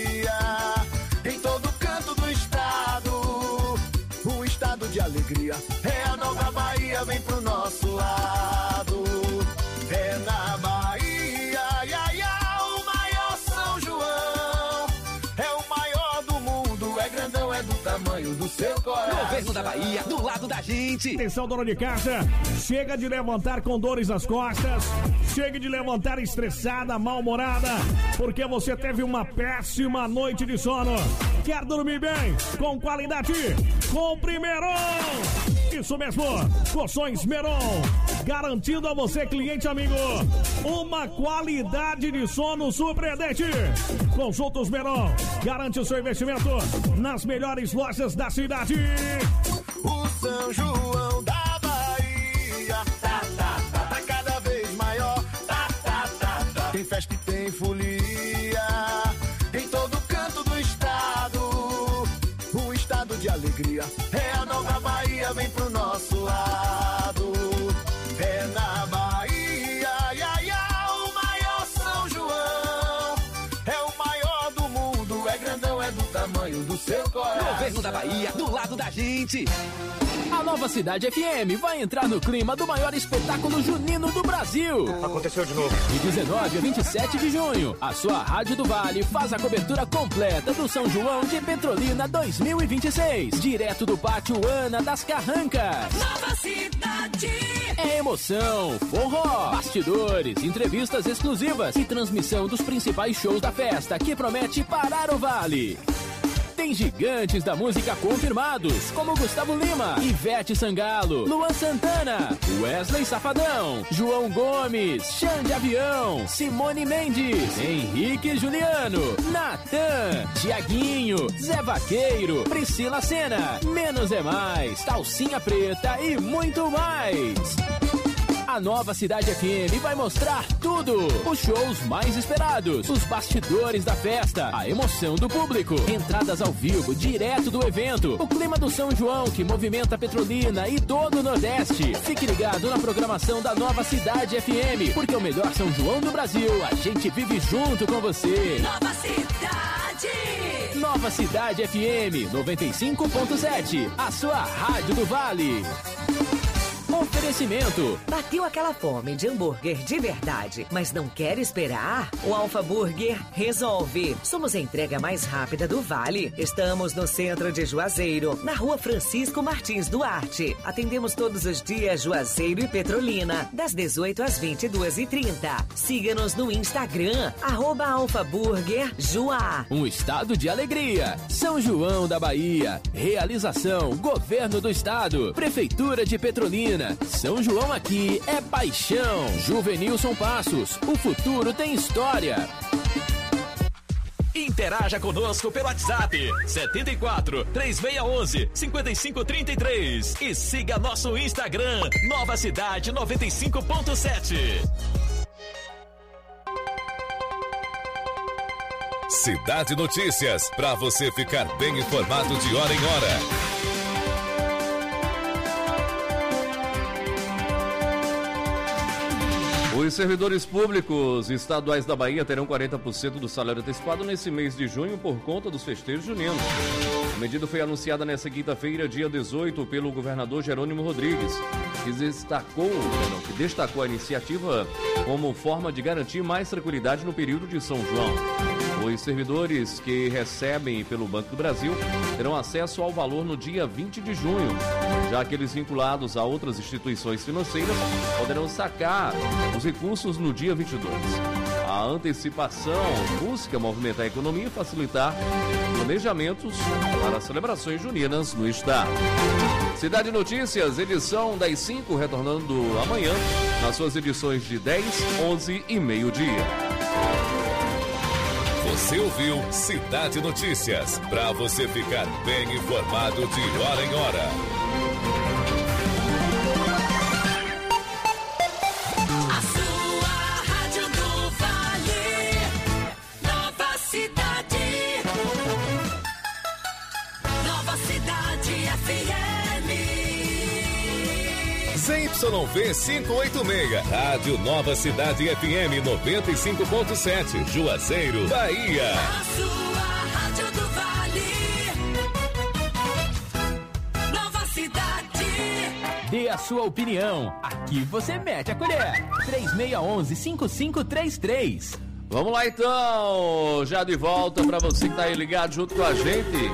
em todo canto do estado. Um estado de alegria. É a nova Bahia, vem pro nosso lado. É na Bahia, ia, ia, o maior São João. É o maior do mundo, é grandão, é do tamanho do seu coração. Governo da Bahia, do lado da gente. Atenção, dona de casa, chega de levantar com dores nas costas, chega de levantar estressada, mal-humorada, porque você teve uma péssima noite de sono. Quer dormir bem, com qualidade? Compre Meron! Isso mesmo, Colchões Meron, garantindo a você, cliente amigo, uma qualidade de sono surpreendente. Consultos Meron, garante o seu investimento nas melhores lojas da cidade. O São João da Bahia tá, tá, tá, tá cada vez maior. Tá, tá, tá, tá. Tem festa e tem folia em todo canto do estado. Um estado de alegria. É a nova Bahia, vem pro nosso lado. É na Bahia, ia, ia, o maior São João. É o maior do mundo, é grandão, é do tamanho do seu coração. Governo da Bahia, do lado da gente. A Nova Cidade F M vai entrar no clima do maior espetáculo junino do Brasil. Aconteceu de novo. De dezenove a vinte e sete de junho, a sua Rádio do Vale faz a cobertura completa do São João de Petrolina dois mil e vinte e seis. Direto do Pátio Ana das Carrancas. Nova Cidade. É emoção, forró, bastidores, entrevistas exclusivas e transmissão dos principais shows da festa que promete parar o Vale. Tem gigantes da música confirmados, como Gustavo Lima, Ivete Sangalo, Luan Santana, Wesley Safadão, João Gomes, Xande Avião, Simone Mendes, Henrique Juliano, Natan, Tiaguinho, Zé Vaqueiro, Priscila Sena, Menos é Mais, Calcinha Preta e muito mais. A Nova Cidade F M vai mostrar tudo. Os shows mais esperados, os bastidores da festa, a emoção do público, entradas ao vivo direto do evento, o clima do São João que movimenta Petrolina e todo o Nordeste. Fique ligado na programação da Nova Cidade F M, porque o melhor São João do Brasil, a gente vive junto com você. Nova Cidade. Nova Cidade F M noventa e cinco ponto sete, a sua Rádio do Vale. Oferecimento. Bateu aquela fome de hambúrguer de verdade, mas não quer esperar? O Alfa Burger resolve. Somos a entrega mais rápida do Vale. Estamos no centro de Juazeiro, na rua Francisco Martins Duarte. Atendemos todos os dias Juazeiro e Petrolina, das dezoito às vinte e duas e trinta. Siga-nos no Instagram, arroba Alfa Burger Juá. Um estado de alegria. São João da Bahia. Realização, Governo do Estado, Prefeitura de Petrolina. São João aqui é paixão. Juvenilson Passos, o futuro tem história. Interaja conosco pelo WhatsApp setenta e quatro, três seis um um, cinco cinco três três e siga nosso Instagram Nova Cidade noventa e cinco ponto sete. Cidade Notícias, para você ficar bem informado de hora em hora. Os servidores públicos estaduais da Bahia terão quarenta por cento do salário antecipado nesse mês de junho por conta dos festejos juninos. A medida foi anunciada nesta quinta-feira, dia dezoito, pelo governador Jerônimo Rodrigues, que destacou, não, que destacou a iniciativa como forma de garantir mais tranquilidade no período de São João. Os servidores que recebem pelo Banco do Brasil terão acesso ao valor no dia vinte de junho, já aqueles vinculados a outras instituições financeiras poderão sacar os recursos no dia vinte e dois. A antecipação busca movimentar a economia e facilitar planejamentos para as celebrações juninas no estado. Cidade Notícias, edição das cinco, retornando amanhã nas suas edições de dez, onze e meio-dia. Você ouviu Cidade Notícias, para você ficar bem informado de hora em hora. A sua Rádio do Vale, Nova Cidade. Nova Cidade F M. Z Y V quinhentos e oitenta e seis, Rádio Nova Cidade F M noventa e cinco ponto sete, Juazeiro, Bahia. A sua Rádio do Vale, Nova Cidade. Dê a sua opinião. Aqui você mete a colher. três seis um um, cinco cinco três três. Vamos lá então, já de volta para você que tá aí ligado junto com a gente.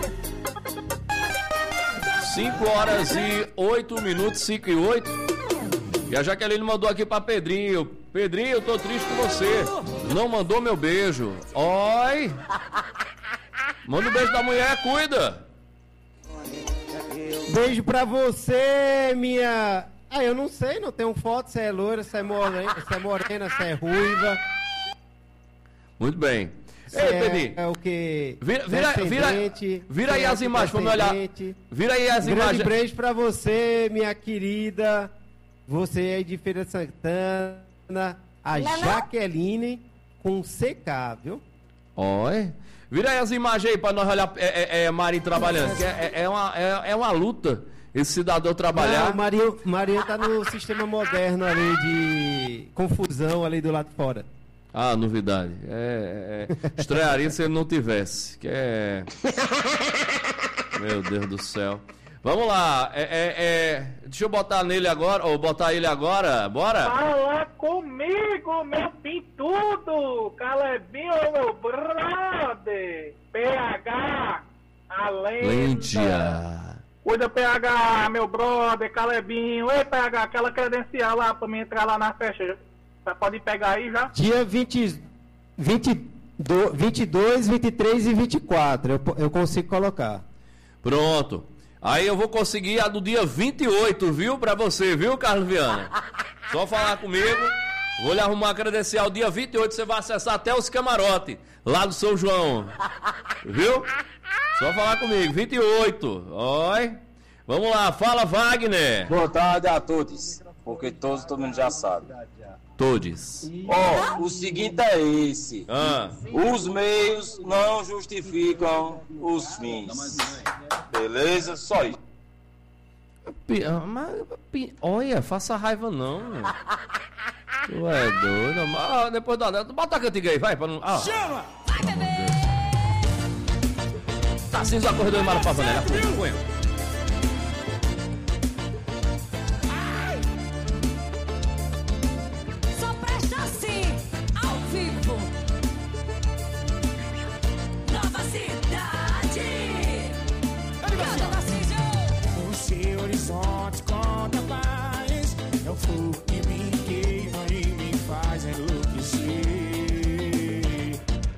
cinco horas e oito minutos, cinco e oito. E a Jaqueline mandou aqui pra Pedrinho. Pedrinho, eu tô triste com você. Não mandou meu beijo. Oi! Manda um beijo da mulher, cuida. Beijo pra você, minha... Ah, eu não sei, não tenho foto se é loira, se é morena, se é, morena, se é ruiva. Muito bem. Se Ei, é, Pedrinho. é o que... Vira, vira, vira, vira aí as imagens pra me olhar. Vira aí as Grande imagens. Grande beijo pra você, minha querida. Você aí de Feira de Santana. A Jaqueline com C K, viu? Oi. Vira aí as imagens aí pra nós olhar é, é, é Marinho trabalhando. Que é, é, uma, é, é uma luta esse cidadão trabalhar. Não, o Marinho, Marinho tá no sistema moderno ali de confusão ali do lado de fora. Ah, novidade. É, é, estranharia se ele não tivesse. Que é... Meu Deus do céu. Vamos lá. É, é, é... Deixa eu botar nele agora, ou botar ele agora. Bora? Fala comigo, meu pintudo. Calebinho, meu brother. P H, a lenda. Lêndia. Cuida, P H, meu brother, Calebinho. Ei, P H, aquela credencial lá pra mim entrar lá na festa. Você pode pegar aí já? Dia vinte, vinte, vinte e dois, vinte e três e vinte e quatro. Eu, eu consigo colocar. Pronto. Aí eu vou conseguir a do dia vinte e oito, viu? Pra você, viu, Carlos Viana? Só falar comigo. Vou lhe arrumar a credencial dia vinte e oito. Você vai acessar até os camarotes lá do São João. Viu? Só falar comigo. vinte e oito. Oi. Vamos lá. Fala, Wagner. Boa tarde a todos. Porque todos, todo mundo já sabe. Todos. Ó, oh, o seguinte é esse. Ah. Os meios não justificam os fins. Beleza? Só isso. Mas, olha, faça raiva não. Tu é doido. Ah, depois da... Bota a cantiga aí, vai. Pra não... ah. Chama! Vai, bebê! Tá cinza a corredor de Marapá, Valéria. Põe. Horizonte conta paz, é o fogo que me queima e me faz enlouquecer.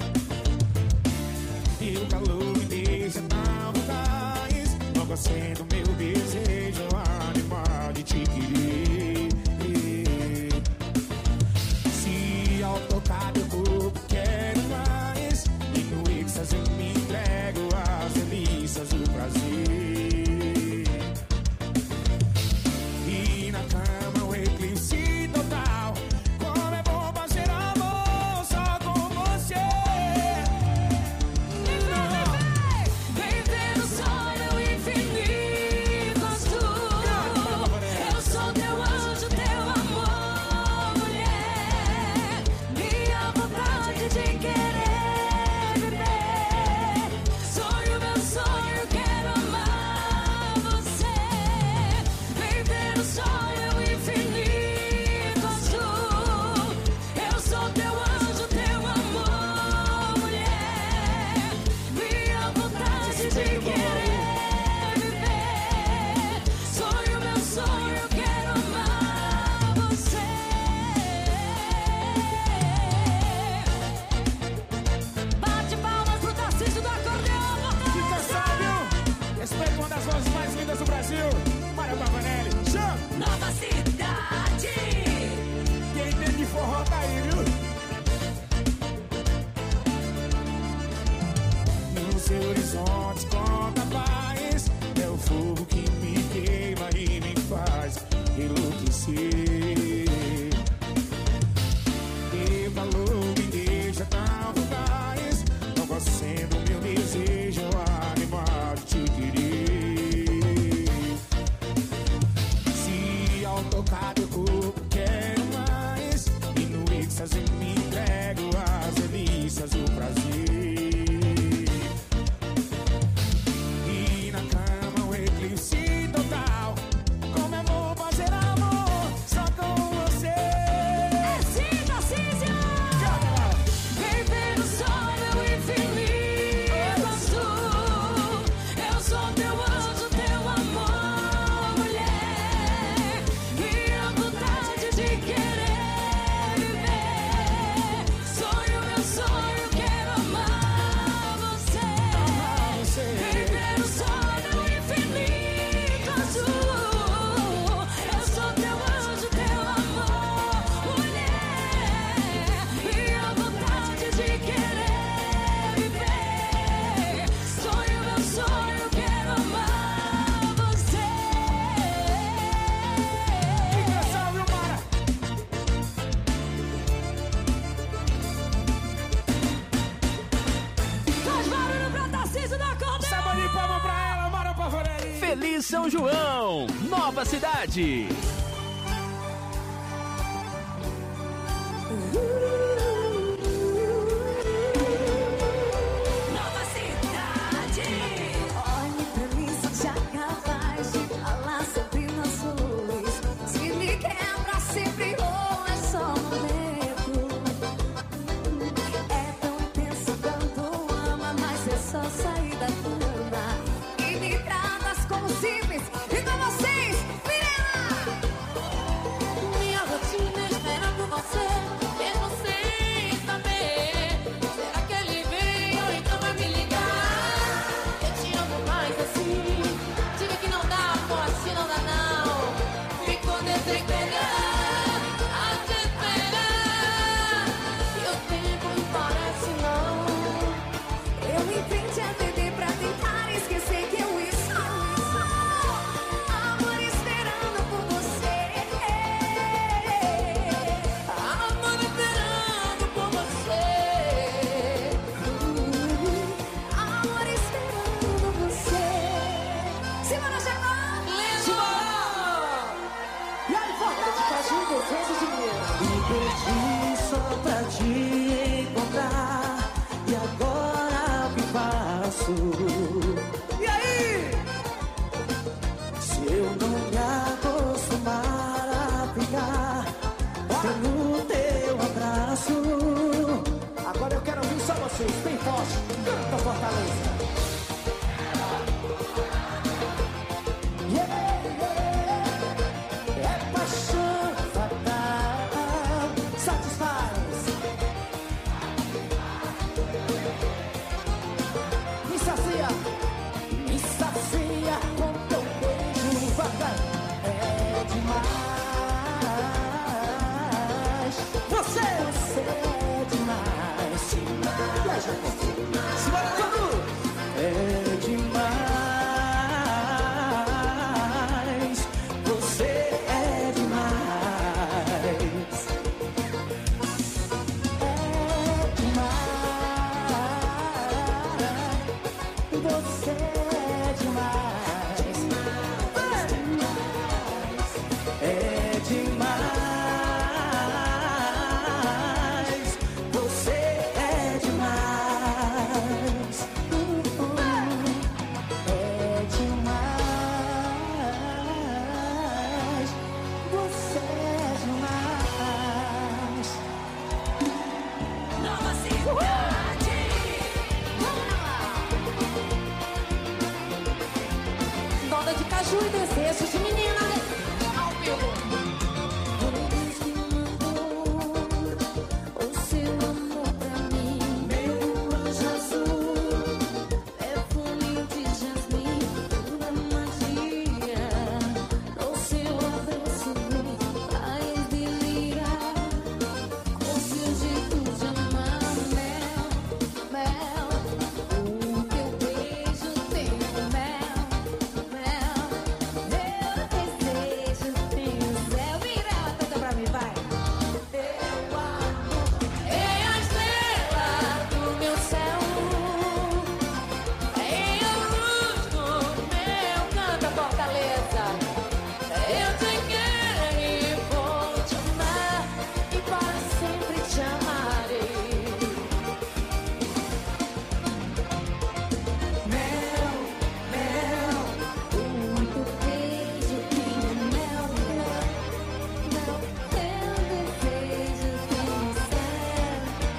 E o calor me deixa tão voraz, logo acendo meu desejo animal de te querer. Se ao tocar meu corpo quero mais, e no êxtase eu me entrego às delícias do prazer. e São João, Nova Cidade. Nova Cidade. Olhe pra mim, seja capaz de falar sobre nosso luz. Se me quebra sempre ou é só um momento. É tão intenso quanto ama, mas é só sair da cama e me tratas como simples. E com vocês, Mirella! Minha rotina espera por você. Eu não sei saber. Será que ele vem ou então vai me ligar? Eu te amo mais assim. Diga que não dá, pô, assim não dá não. Ficou desesperado a te esperar. E o tempo não parece não. Eu me tente a beber pra tentar esquecer que eu estou. Amor esperando por você. Amor esperando por você. Amor esperando você. Simona Jacó! Lisboa! E aí, forte, faz um desejo de mim. Me perdi só pra te encontrar. E agora o que faço? E aí? Se eu não me acostumar a ficar no teu abraço. Agora eu quero ouvir só vocês, bem forte. Canta, Fortaleza. Yeah, yeah. É paixão fatal. Satisfaz. Me sacia. Me sacia com teu beijo. Vai, é demais. Você, você é demais. E aí, Jacó? Simbora, tudo. É demais. Você é demais. É demais. Você é demais. É demais. Você é demais. É demais. Você é demais. Nova Cidade. Moda de caju e desejos de menina. Ao vivo. O seu amor pra mim, meu anjo azul, perfume de jasmim, uma magia. O seu abraço me faz delirar, com seu jeito de amar, mel, mel. O teu beijo tem mel, mel. Meu desejo tem o céu. Mirella, canta pra mim, vai. Teu amor é a estrela do meu céu, é a luz do meu canta, Fortaleza. Eu te quero e vou te amar e para sempre te amarei. Mel, mel, o teu beijo tem mel, mel, mel. Teu desejo tem o céu.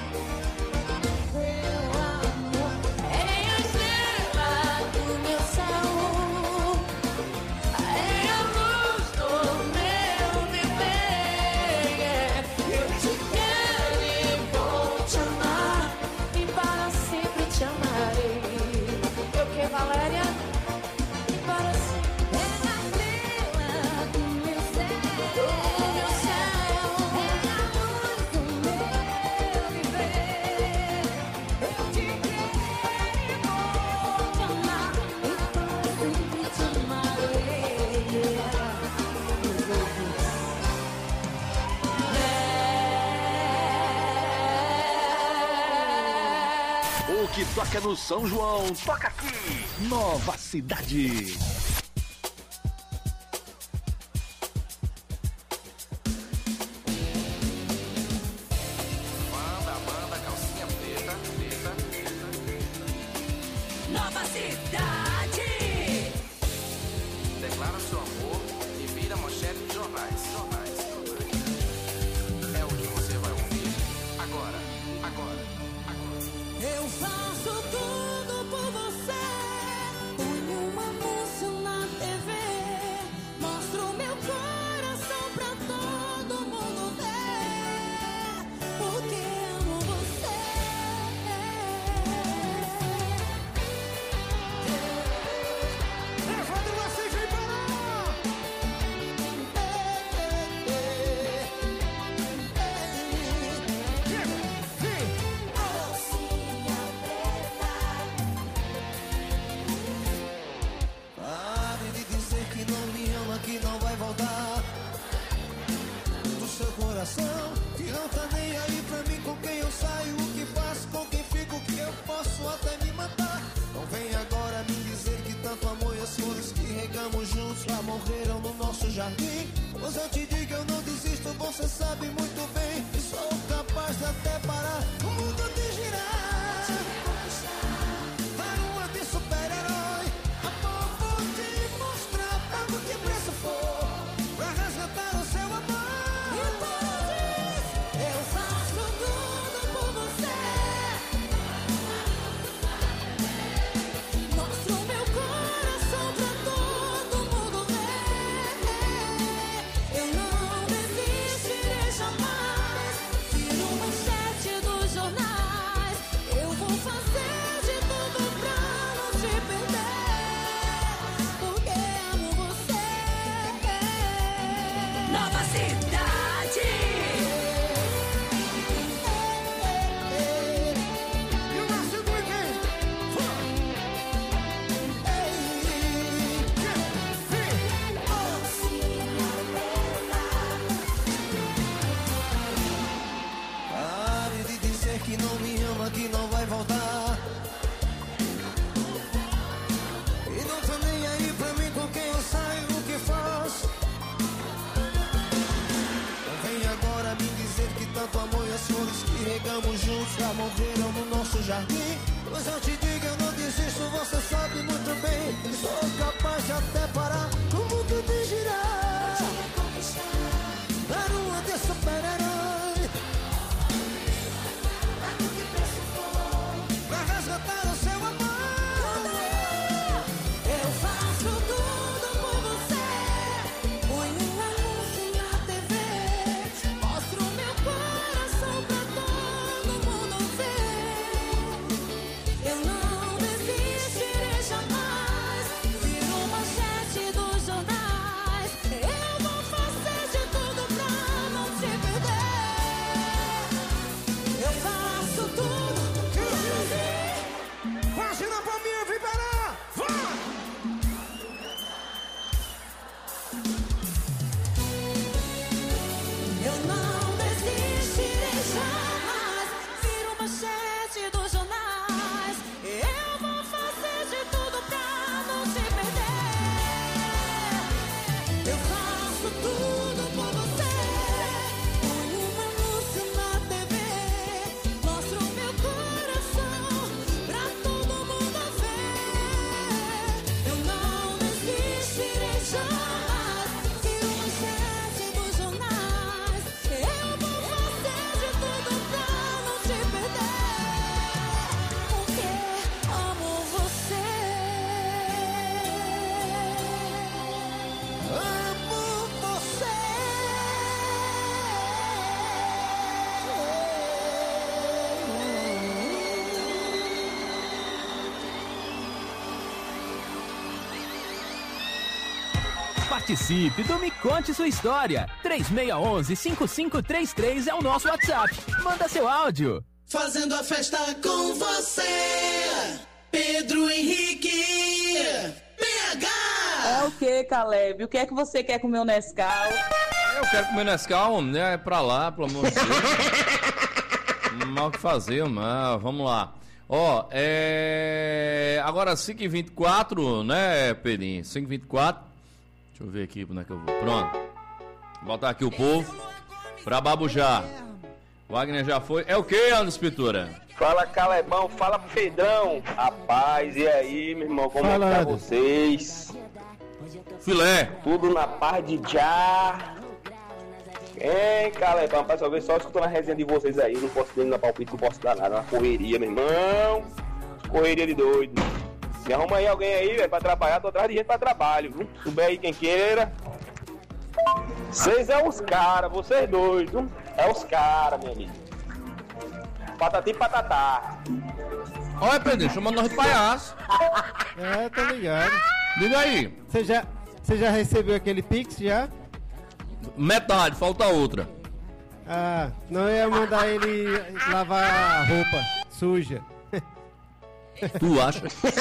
Meu amor é a estrela do meu céu, é a luz do meu viver. Eu te quero e vou te amar e para sempre te amarei. Eu que, Valéria? Para sempre. É a estrela do meu céu, do meu céu, é a luz do meu viver. Eu te quero e vou te amar e para sempre te amarei. O que toca no São João, toca aqui. Nova Cidade. declara seu amor e vira manchete dos jornais. jornais. É o que você vai ouvir agora, agora, agora. Eu faço tudo por você. Ponho um anúncio na T V. Mostro meu coração pra todo mundo ver. Porque amo você. Levando você, vem Pare de dizer que não me ama, que não vai voltar do seu coração, que não tá nem aí pra mim, com quem eu saio, o que faço, com quem fico, que eu posso até me matar. Não vem agora me dizer que tanto amor e as flores que regamos juntos já morreram no nosso jardim. Pois eu te digo, eu não desisto, você sabe muito bem, e sou capaz de até parar o mundo de girar. Dar uma de super-herói, a ponto de mostrar pra o que preço for, pra resgatar o seu amor. Então diz, eu faço tudo por você. Mostro meu coração pra todo mundo ver. Eu não desistirei jamais. Tiro manchete dos jornais. Eu vou fazer de tudo pra não te perder. Porque amo você. Nova Cidade. E o nosso weekend. Pare de dizer que não me ama, que não vai voltar, e não tá nem aí pra mim, com quem eu saio, o que faço. Não vem agora me dizer que tanto amor e as flores que regamos juntos já morreram no nosso jardim. Mas eu te digo, eu não desisto, você sabe muito bem, e sou capaz de até parar o mundo de girar. Dar uma de super-herói, pra resgatar o seu amor. Eu faço tudo por você. Ponho um anúncio na T V. Mostro meu coração pra todo mundo ver. Eu não desistirei jamais. Viro manchete dos jornais. Eu vou fazer de tudo pra não te perder. Eu faço tudo por você. Vacina pra mim, vem parar. Vai! Eu não desistirei jamais. Viro manchete dos jornais. Eu vou fazer de tudo pra não te perder. Eu faço tudo por você. Ponho um anúncio na T V. Mostro meu coração pra todo mundo ver. Eu não desistirei jamais. Viro manchete dos jornais. Eu vou fazer de tudo pra não te perder. Porque amo você. Amo você. Participe do Me Conte Sua História. três seis um um, cinco cinco três três é o nosso WhatsApp. Manda seu áudio. Fazendo a festa com você, Pedro Henrique, P H. É o que, Caleb? O que é que você quer com o meu Nescau? Eu quero comer Nescau, né? É pra lá, pelo amor de Deus. Mal que fazer, mas vamos lá. Ó, é... agora cinco e vinte e quatro, né, Pedrinho? cinco e vinte e quatro. Deixa eu ver aqui como é que eu vou. Pronto. Vou botar aqui o povo pra babujar. Wagner já foi. É o que, Anderson Pintura? Fala, Calebão. Fala, Pedrão. Rapaz, e aí, meu irmão? Como Fala, é que tá Anderson. vocês? Filé. Tudo na paz de já. Hein, Calebão, pessoal, eu só escutando a resenha de vocês aí. Não posso nem dar palpite, não posso dar nada. Uma correria, meu irmão. Correria de doido. Me arruma aí alguém aí, velho, pra trabalhar. Tô atrás de gente pra trabalho, viu? Souber aí quem queira. Vocês é os caras, vocês dois, viu? É os caras, meu amigo. Patati e patatá. Olha, Pedro, chamando nós de palhaço. É, tô ligado. Diga aí. Você já, você já recebeu aquele Pix já? Metade, falta outra. Ah, não ia mandar ele lavar a roupa suja. Tu acha?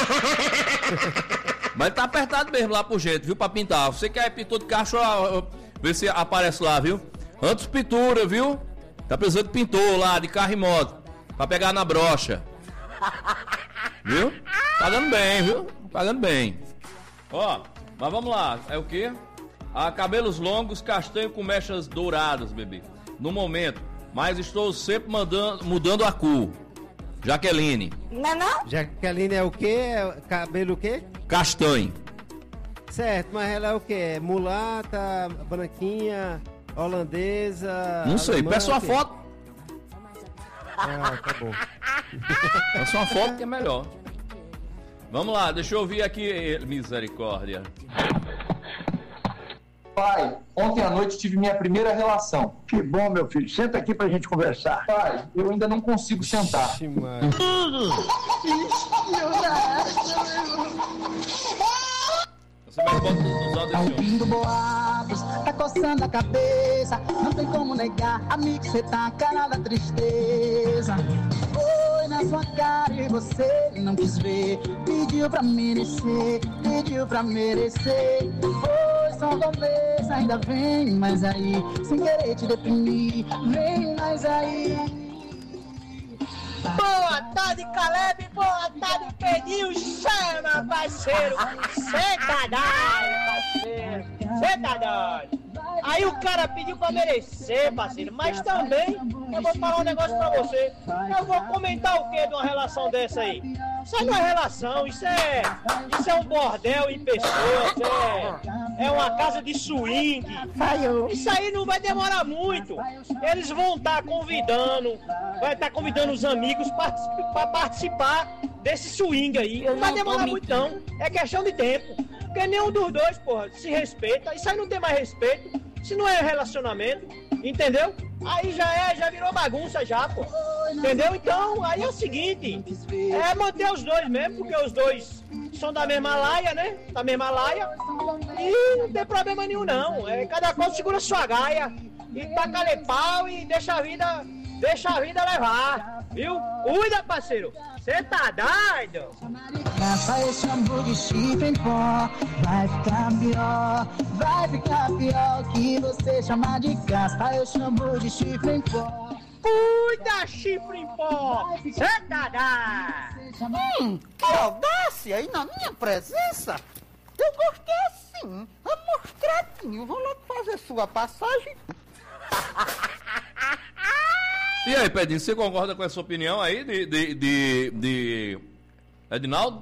Mas tá apertado mesmo lá pro jeito, viu? Pra pintar. Você quer pintor de cacho, vê se aparece lá, viu? Antes pintura, viu? Tá precisando de pintor lá, de carro e moto. Pra pegar na brocha. Viu? Pagando bem, viu? Pagando bem. Ó, mas vamos lá. É o quê? Ah, cabelos longos, castanho com mechas douradas, bebê. No momento. Mas estou sempre mandando, mudando a cor. Jaqueline. Não é não? Jaqueline é o quê? É cabelo o quê? Castanho. Certo, mas ela é o quê? É mulata, branquinha, holandesa... Não sei, peça uma foto. Ah, tá bom. Peça uma foto que é melhor. Vamos lá, deixa eu ouvir aqui. Misericórdia. Pai, ontem à noite tive minha primeira relação. Que bom, meu filho. Senta aqui pra gente conversar. Pai, eu ainda não consigo sentar. Ixi, mano. Você vai botar nos áudios Tá ouvindo boatos, tá coçando a cabeça. Não tem como negar, amigo, cê tá a cara da tristeza. Foi na sua cara e você não quis ver. Pediu pra merecer, pediu pra merecer. Foi só um começo, ainda vem mais aí. Sem querer te deprimir, vem mais aí. Boa tarde, Caleb. Boa tarde, Pedinho. Chama, parceiro. Cê tá doido, parceiro. Cê tá doido. Aí o cara pediu pra merecer, parceiro. Mas também, eu vou falar um negócio pra você. Eu vou comentar o que de uma relação dessa aí? Isso aí não é relação, isso é, isso é um bordel em pessoa, isso é, é uma casa de swing. Isso aí não vai demorar muito. Eles vão estar convidando, vai estar convidando os amigos para participar desse swing aí. Não vai demorar muito não, é questão de tempo. Porque nenhum dos dois, porra, se respeita. Isso aí não tem mais respeito. Se não é relacionamento, entendeu? Aí já é, já virou bagunça já, pô. Entendeu? Então, aí é o seguinte, é manter os dois mesmo, porque os dois são da mesma laia, né? Da mesma laia. E não tem problema nenhum, não. É, cada qual segura sua gaia e taca-lhe pau e deixa a vida, deixa a vida levar. Viu? Cuida, parceiro. Você tá doido? Gasta eu chamo de chifre em pó. Vai ficar pior, vai ficar pior que você chamar de gasta. Eu chamo de chifre em pó. Cuida, chifre em pó. Você tá doido? Hum, que audácia aí na minha presença. Eu gostei assim, amostradinho. Vou logo fazer sua passagem. E aí, Pedrinho, você concorda com essa opinião aí de, de, de, de Edinaldo?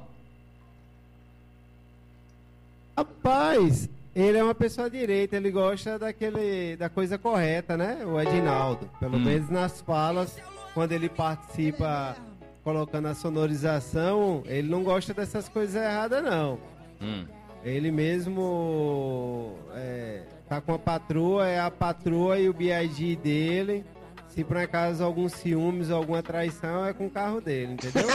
Rapaz, ele é uma pessoa direita, ele gosta daquele, da coisa correta, né? O Edinaldo. Pelo hum. menos nas falas, quando ele participa colocando a sonorização, ele não gosta dessas coisas erradas, não. Hum. Ele mesmo é, tá com a patroa, é a patroa e o B I G dele. Se por acaso algum ciúmes ou alguma traição, é com o carro dele, entendeu?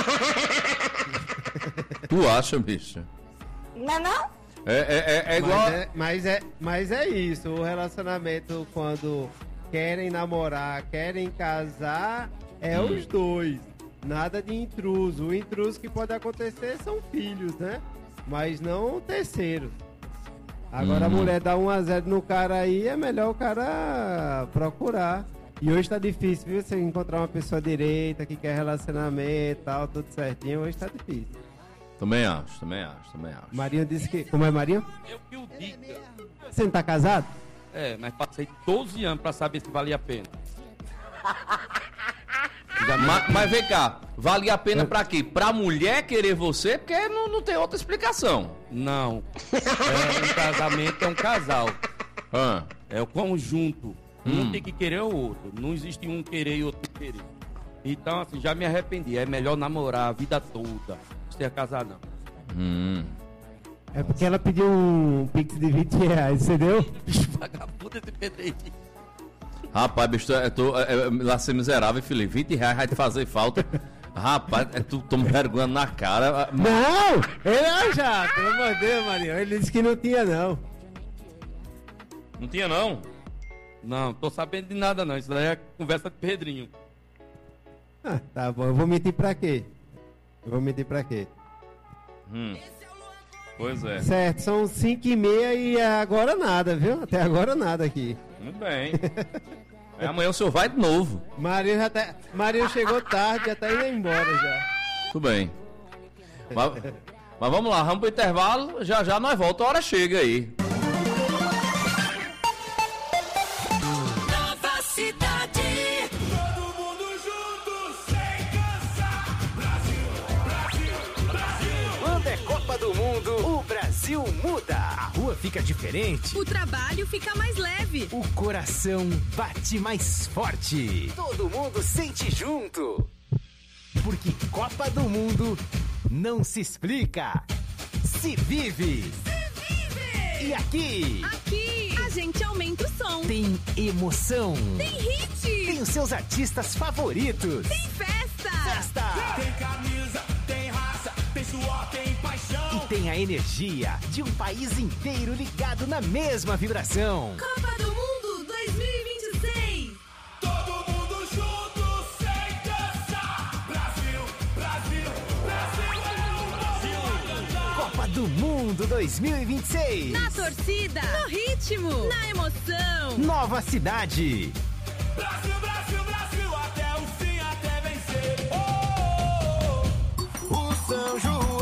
Tu acha, bicho? Não, não? É, é, é, é igual... Mas é, mas, é, mas é isso, o relacionamento quando querem namorar, querem casar, é hum. os dois. Nada de intruso. O intruso que pode acontecer são filhos, né? Mas não terceiros. Agora hum. a mulher dá um a zero no cara aí, é melhor o cara procurar. E hoje tá difícil, viu? Você encontrar uma pessoa direita que quer relacionamento e tal, tudo certinho, hoje tá difícil. Também acho, também acho, também acho. Marinho disse que... Como é, Marinho? Eu que o diga. Você não tá casado? É, mas passei doze anos pra saber se valia a pena. Já Mas, mas vem cá, vale a pena pra quê? Pra mulher querer você? Porque não, não tem outra explicação. Não. É, um casamento é um casal. Ah. É o conjunto. Um Hum. tem que querer o outro. Não existe um querer e outro querer. Então, assim, já me arrependi. É melhor namorar a vida toda. Não precisa casar, não. Hum. É porque ela pediu um pix de vinte reais, entendeu? Vagabundo esse Pedrinho. Rapaz, bicho, eu tô é, é, lá ser miserável, Felipe. vinte reais vai te fazer falta. Rapaz, é, tu toma vergonha na cara. Não! Ele é já, pelo amor de Deus, Marinho. Ele disse que não tinha, não. Não tinha, não? Não, tô sabendo de nada, não. Isso daí é conversa de Pedrinho. Ah, tá bom. Eu vou mentir pra quê? Eu vou mentir pra quê? Hum. Pois é. Certo, são cinco e meia e agora nada, viu? Até agora nada aqui. Muito bem. Aí amanhã o senhor vai de novo. Marinho já tá. Marinho chegou tarde, já tá indo embora já. Tudo bem. Mas, mas vamos lá, vamos pro intervalo. Já já nós voltamos, a hora chega aí. Nova cidade. Todo mundo junto, sem cansar. Brasil, Brasil, Brasil. Quando é Copa do Mundo, o Brasil muda. A rua fica diferente. O trabalho fica mais leve. O coração bate mais forte. Todo mundo sente junto. Porque Copa do Mundo não se explica, se vive. Se vive! E aqui? Aqui a gente aumenta o som. Tem emoção. Tem hit. Tem os seus artistas favoritos. Tem festa. Festa. Tem camisa, tem raça, tem suor, tem paixão. E tem a energia de um país inteiro ligado na mesma vibração. Copa do Mundo dois mil e vinte e seis. Todo mundo junto, sem cansar. Brasil, Brasil, Brasil, Brasil vai cantar. Copa do Mundo dois mil e vinte e seis. Na torcida, no ritmo, na emoção. Nova cidade. Brasil, Brasil, Brasil, até o fim, até vencer. Oh, oh, oh. O São João